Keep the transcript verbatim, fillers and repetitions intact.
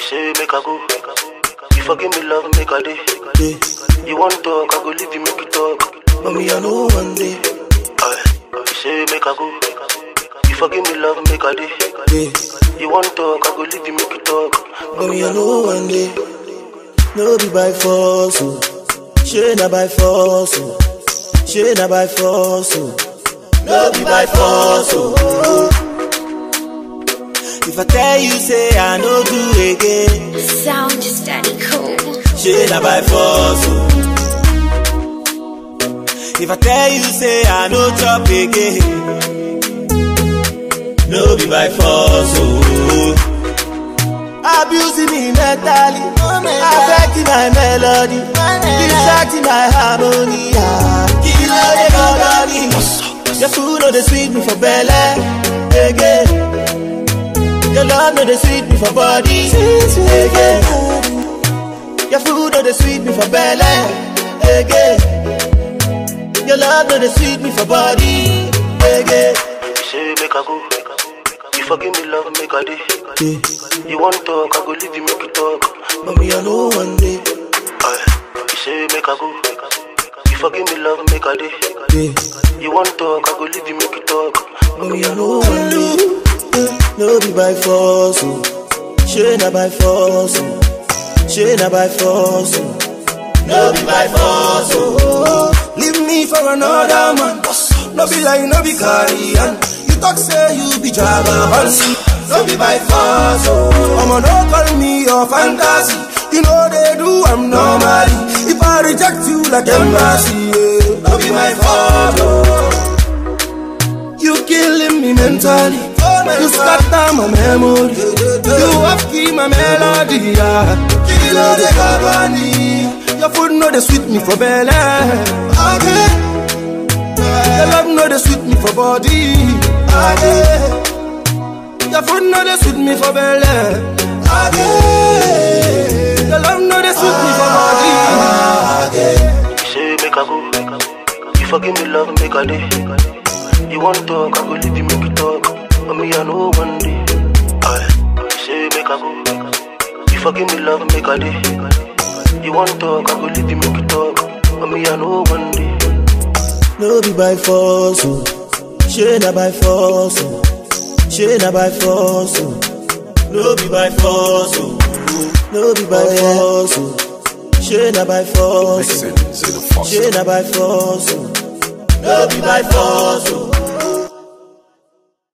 say make I go. You forgive me love, make a day. Yeah. You want talk, I go leave you, make you talk. But me I know one day. Aye. You say make I go. You forgive me love, make a day. Yeah. You want talk, I go leave you, make you talk. But me I know one day. No be by force, oh. She na by force, oh. She na by force, oh. No be by force, oh. If I tell you, say I no do again. Sound just daddy cool. She na by force, oh. If I tell you, say I no chop again. No be by force, oh. Abusing me mentally, affecting my melody, distracting my harmony. Kill all the company. Your food no dey sweet me for belly, again. Your love no dey sweet me for body, again. Your food no dey sweet me for belly, again. Your love no dey sweet me for body, again. You say make I go. You forgive me love, make a day. Yeah. You want talk, I go leave you, make you talk. But me I know one day. Aye. You say make I go. You forgive me love, make a day. Yeah. You want talk, I go leave you, make you talk. But me I know one day. Yeah. No be by force, oh. She na by force, oh. She na by force, oh. No be by force, oh. Leave me for another man. No be like, no be carrion. Talk say you be Jabba, no be by force, oh. I'ma no call me your fantasy. You know they do, I'm normally. If I reject you like embassy, yeah, no be my fault, oh. You killing me mentally. You scatter my memory. You have key my melody, yeah. Kill all the company. Your food no they sweet me for belly, okay. Your love no they sweet me for body. Your food no dey suit me for belly. Your love no dey suit me for body. You say make I go. You forgive me love, make a day. You want talk, I go leave you, make you talk. But me I know one day. Aye. You say make I go. You forgive me love, make a day. You want talk, I go leave you, make you talk. But me I know one day. No be by force, oh. She na by force, oh. She na by force, oh. No be by force, oh. No be by force, oh. She na by force, oh. She na by force, oh. No be by force, oh.